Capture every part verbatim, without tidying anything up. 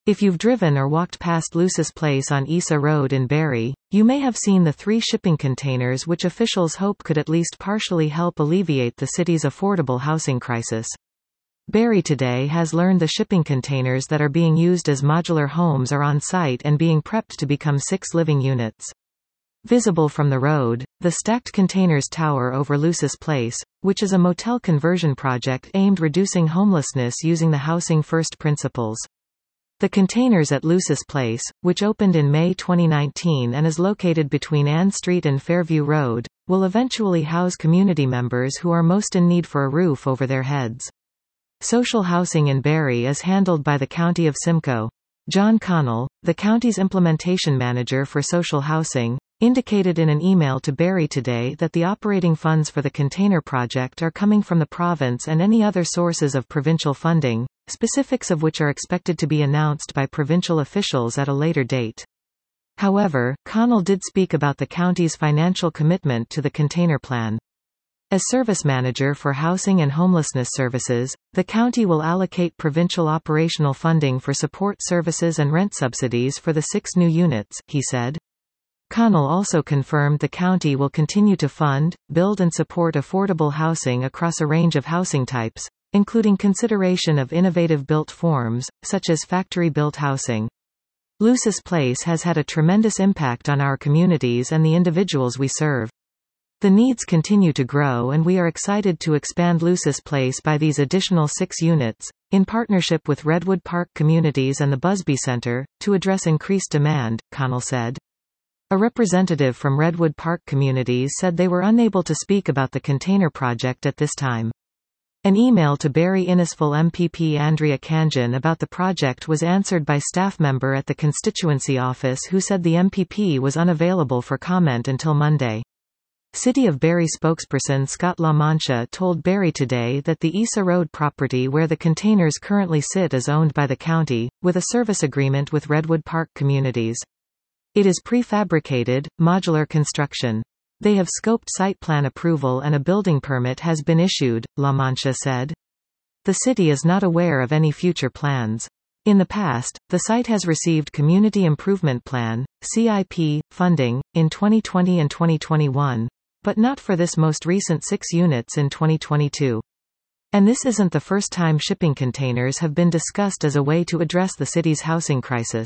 If you've driven or walked past Lucis Place on Issa Road in Barrie, you may have seen the three shipping containers which officials hope could at least partially help alleviate the city's affordable housing crisis. Barrie Today has learned the shipping containers that are being used as modular homes are on site and being prepped to become six living units. Visible from the road, the stacked containers tower over Lucis Place, which is a motel conversion project aimed reducing homelessness using the Housing First principles. The containers at Lucis Place, which opened in May twenty nineteen and is located between Ann Street and Fairview Road, will eventually house community members who are most in need for a roof over their heads. Social housing in Barrie is handled by the County of Simcoe. John Connell, the county's implementation manager for social housing, indicated in an email to Barrie Today that the operating funds for the container project are coming from the province and any other sources of provincial funding, specifics of which are expected to be announced by provincial officials at a later date. However, Connell did speak about the county's financial commitment to the container plan. As service manager for housing and homelessness services, the county will allocate provincial operational funding for support services and rent subsidies for the six new units, he said. Connell also confirmed the county will continue to fund, build and support affordable housing across a range of housing types, including consideration of innovative built forms, such as factory-built housing. Lucis Place has had a tremendous impact on our communities and the individuals we serve. The needs continue to grow and we are excited to expand Lucis Place by these additional six units, in partnership with Redwood Park Communities and the Busby Centre, to address increased demand, Connell said. A representative from Redwood Park Communities said they were unable to speak about the container project at this time. An email to Barrie Innisfil M P P Andrea Khanjin about the project was answered by staff member at the constituency office who said the M P P was unavailable for comment until Monday. City of Barrie spokesperson Scott La Mancha told Barrie Today that the Issa Road property where the containers currently sit is owned by the county, with a service agreement with Redwood Park Communities. It is prefabricated, modular construction. They have scoped site plan approval and a building permit has been issued, La Mancha said. The city is not aware of any future plans. In the past, the site has received Community Improvement Plan, C I P, funding, in twenty twenty and twenty twenty-one, but not for this most recent six units in twenty twenty-two. And this isn't the first time shipping containers have been discussed as a way to address the city's housing crisis.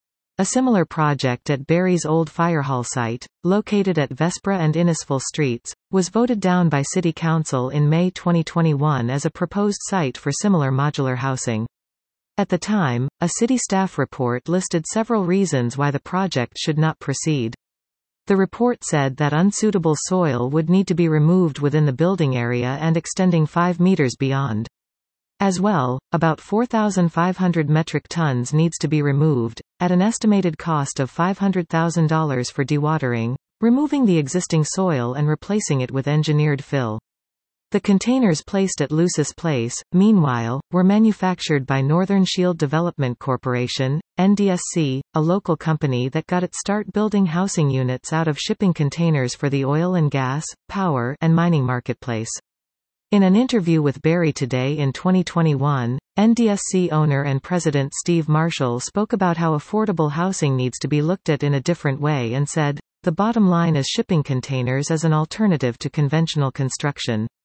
A similar project at Barrie's old firehall site, located at Vespra and Innisfil Streets, was voted down by City Council in May twenty twenty-one as a proposed site for similar modular housing. At the time, a city staff report listed several reasons why the project should not proceed. The report said that unsuitable soil would need to be removed within the building area and extending five meters beyond. As well, about four thousand five hundred metric tons needs to be removed, at an estimated cost of five hundred thousand dollars for dewatering, removing the existing soil and replacing it with engineered fill. The containers placed at Lucis Place, meanwhile, were manufactured by Northern Shield Development Corporation, N D S C, a local company that got its start building housing units out of shipping containers for the oil and gas, power, and mining marketplace. In an interview with Barrie Today in twenty twenty-one, N D S C owner and president Steve Marshall spoke about how affordable housing needs to be looked at in a different way and said, "The bottom line is shipping containers as an alternative to conventional construction.